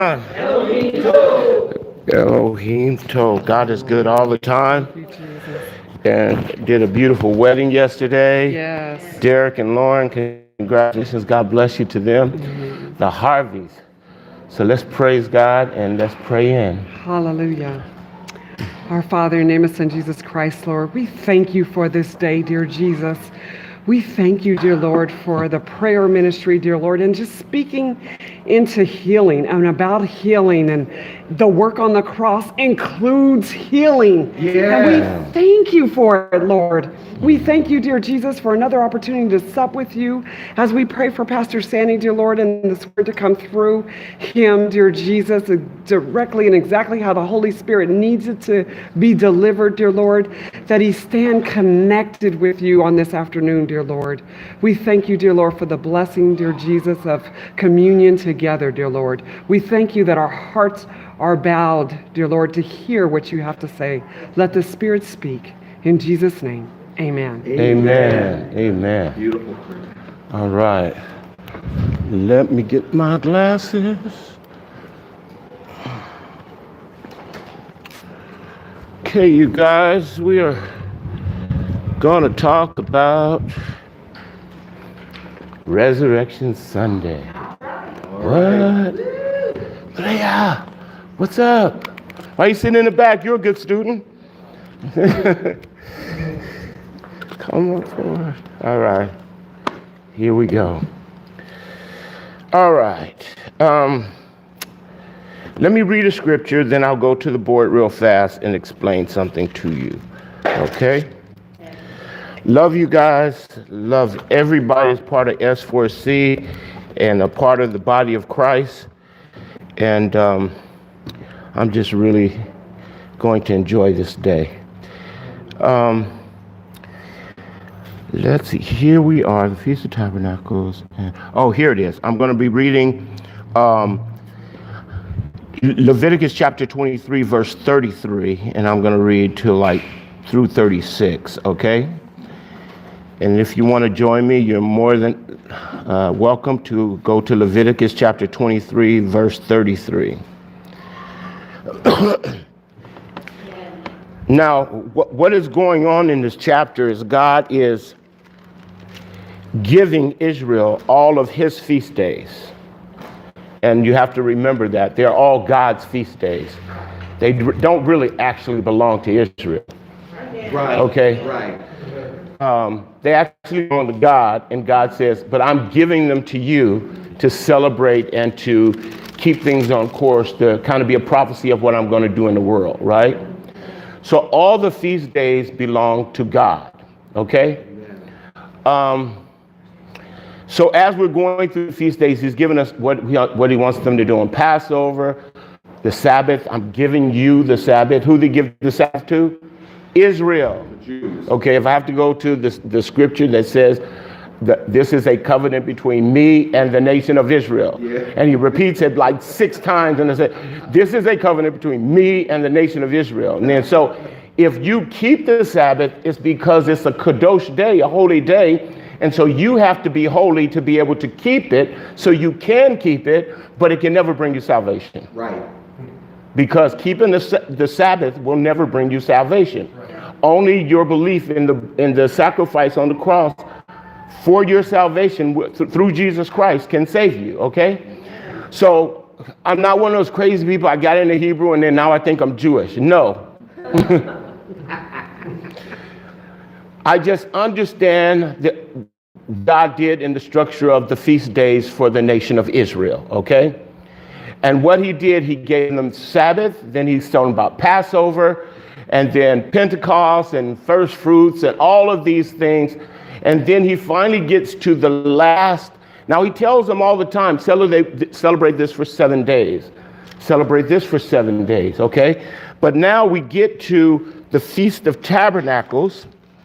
Elohim told. God is good all the time. And did a beautiful wedding yesterday. Yes. Derek and Lauren, congratulations. God bless you to them. The Harveys. So let's praise God and let's pray in. Hallelujah. Our Father, in the name of Son Jesus Christ, Lord, we thank you for this day, dear Jesus. We thank you, dear Lord, for the prayer ministry, dear Lord, and just speaking into healing and about healing. And the work on the cross includes healing. Yeah. And we thank you for it, Lord. We thank you, dear Jesus, for another opportunity to sup with you as we pray for Pastor Sandy, dear Lord, and this word to come through him, dear Jesus, directly and exactly how the Holy Spirit needs it to be delivered, dear Lord, that he stand connected with you on this afternoon, dear Lord. We thank you, dear Lord, for the blessing, dear Jesus, of communion together, dear Lord. We thank you that our hearts are bowed, dear Lord, to hear what you have to say. Let the Spirit speak. In Jesus' name, amen. Amen. Amen. Beautiful prayer. All right. Let me get my glasses. Okay, you guys, we are going to talk about Resurrection Sunday. What? Yeah. What's up? Why are you sitting in the back? You're a good student. Come on forward. All right. Here we go. All right. Let me read a scripture, then I'll go to the board real fast and explain something to you. Okay? Love you guys. Love everybody as part of S4C and a part of the body of Christ. And I'm just really going to enjoy this day. Let's see. Here we are, the Feast of Tabernacles. Here it is. I'm going to be reading Leviticus chapter 23, verse 33, and I'm going to read through 36, okay? And if you want to join me, you're more than welcome to go to Leviticus chapter 23, verse 33. Now, what is going on in this chapter is God is giving Israel all of his feast days. And you have to remember that they're all God's feast days. They don't really actually belong to Israel. Right. Okay? Right. They actually belong to God, and God says, but I'm giving them to you to celebrate and to keep things on course, to kind of be a prophecy of what I'm going to do in the world, right? So all the feast days belong to God, okay? So as we're going through the feast days, he's given us what he wants them to do on Passover, the Sabbath. I'm giving you the Sabbath. Who did he give the Sabbath to? Israel. Okay, if I have to go to the scripture that says that this is a covenant between me and the nation of Israel. Yeah. And he repeats it like 6 times and he said, this is a covenant between me and the nation of Israel. And then so if you keep the Sabbath, it's because it's a kadosh day, a holy day. And so you have to be holy to be able to keep it, so you can keep it, but it can never bring you salvation. Right. Because keeping the Sabbath will never bring you salvation. Right. Only your belief in the sacrifice on the cross for your salvation through Jesus Christ can save you, okay? So I'm not one of those crazy people, I got into Hebrew and then now I think I'm Jewish. No. I just understand that God did in the structure of the feast days for the nation of Israel, okay? And what he did, he gave them Sabbath, then he's talking about Passover, and then Pentecost and first fruits and all of these things. And then he finally gets to the last. Now he tells them all the time, celebrate this for 7 days. Celebrate this for 7 days, okay? But now we get to the Feast of Tabernacles.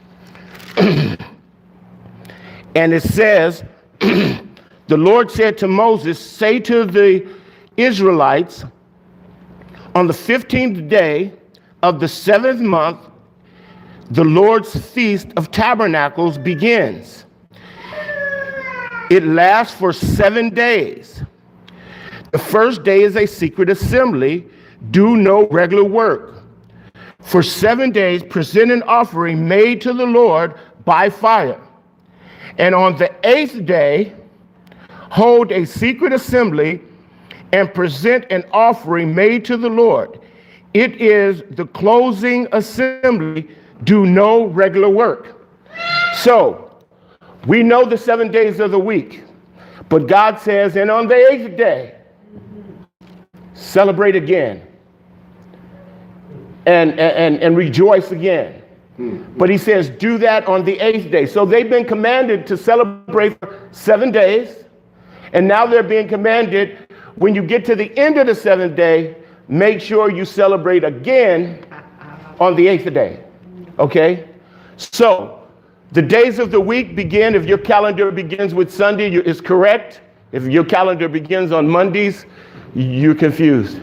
And it says, the Lord said to Moses, say to the Israelites, on the 15th day of the 7th month, the Lord's Feast of Tabernacles begins. It lasts for 7 days. The first day is a secret assembly. Do no regular work. For 7 days, present an offering made to the Lord by fire. And on the 8th day, hold a secret assembly and present an offering made to the Lord. It is the closing assembly. Do no regular work. So we know the 7 days of the week, but God says, and on the 8th day, celebrate again and rejoice again. But he says, do that on the 8th day. So they've been commanded to celebrate for 7 days. And now they're being commanded, when you get to the end of the 7th day, make sure you celebrate again on the 8th day. Okay? So the days of the week begin, if your calendar begins with Sunday, it's correct. If your calendar begins on Mondays, you're confused.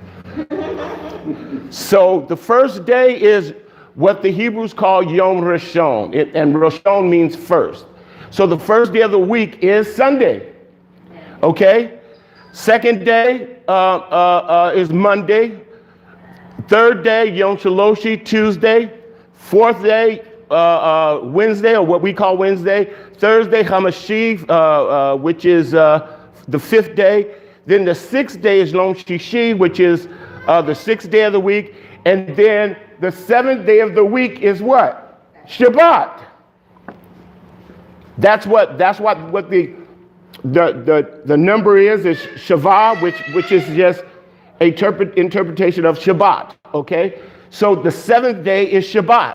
So the first day is what the Hebrews call Yom Rishon, and Rishon means first. So the first day of the week is Sunday. Okay? Second day is Monday. Third day, Yom Shaloshi, Tuesday. Fourth day, Wednesday, or what we call Wednesday. Thursday, Hamashi, which is the 5th day. Then the 6th day is Yom Shishi, which is the 6th day of the week. And then the 7th day of the week is what? Shabbat. That's what the number is Shavah, which is just a interpretation of Shabbat. Okay? So the 7th day is Shabbat.